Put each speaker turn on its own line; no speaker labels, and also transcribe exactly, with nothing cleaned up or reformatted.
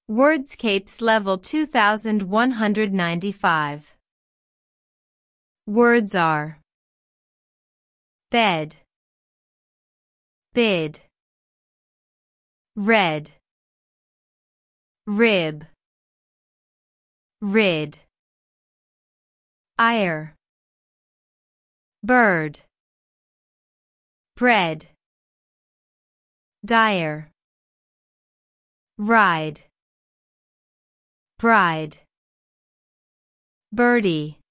Wordscapes Level two thousand one hundred ninety-five. Words are bed, bid, red, rib, rid, ire, bird, bread, dire, ride, bride, birdie.